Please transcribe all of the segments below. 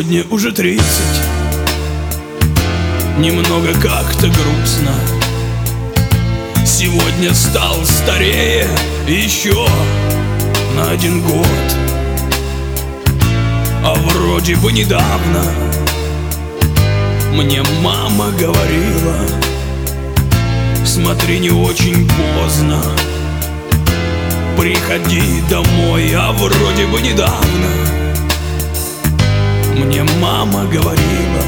Сегодня уже 30. Немного как-то грустно. Сегодня стал старее еще на 1 год. А вроде бы недавно мне мама говорила: смотри, не очень поздно, приходи домой. А вроде бы недавно мне мама говорила: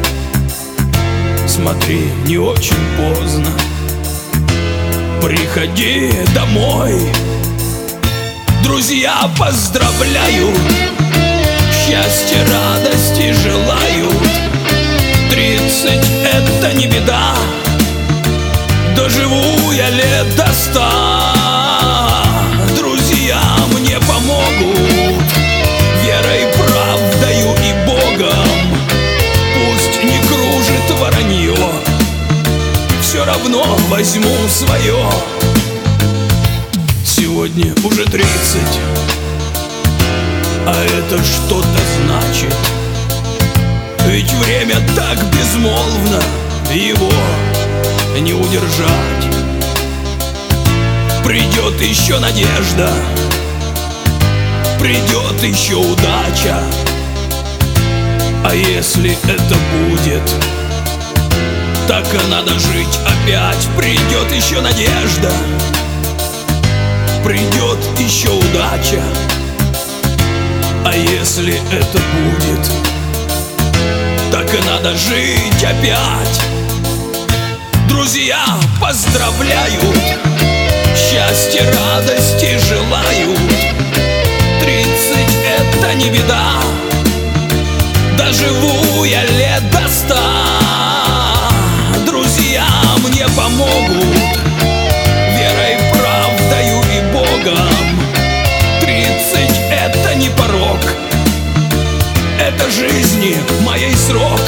смотри, не очень поздно, приходи домой. Друзья поздравляют, счастья, радости желают. 30 — это не беда, доживу я лет до 100. Друзья мне помогут верой, правдою и Богом. Пусть не кружит воронье, все равно возьму свое. Сегодня уже 30, а это что-то значит. Ведь время так безмолвно, его не удержать. Придет еще надежда, придет еще удача. А если это будет, так и надо жить опять. Придет еще надежда, придет еще удача. А если это будет, так и надо жить опять. Друзья поздравляют, счастья, радости желают. 30 — это не беда, доживу я лет до 100. Друзья мне помогут верой, правдою и Богом. 30 — это не порог, это жизни моей срок.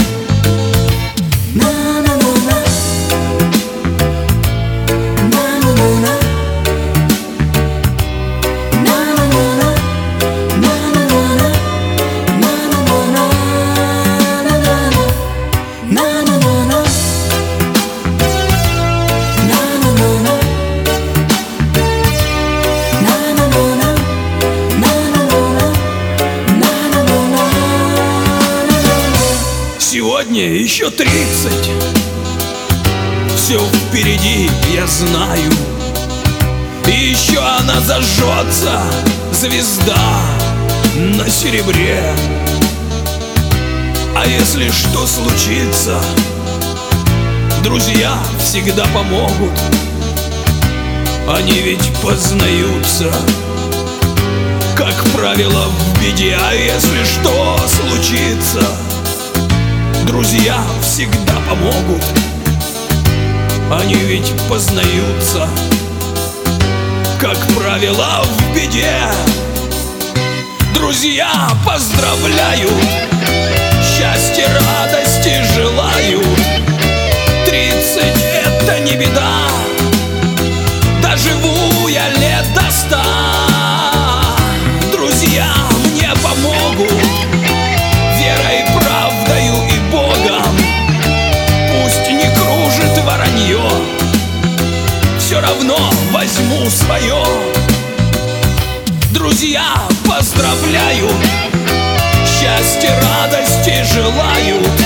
Сегодня еще 30, все впереди, я знаю. И еще она зажжется, звезда на серебре. А если что случится, друзья всегда помогут. Они ведь познаются, как правило, в беде. А если что случится, друзья всегда помогут. Они ведь познаются, как правило, в беде. Друзья поздравляют, счастья, радости желают. 30 — это не беда, доживу я лет до 100. Друзья мне помогут верой, правдою и Богом. Пусть не кружит воронье, все равно возьму свое. Друзья поздравляют, счастья, радости желают.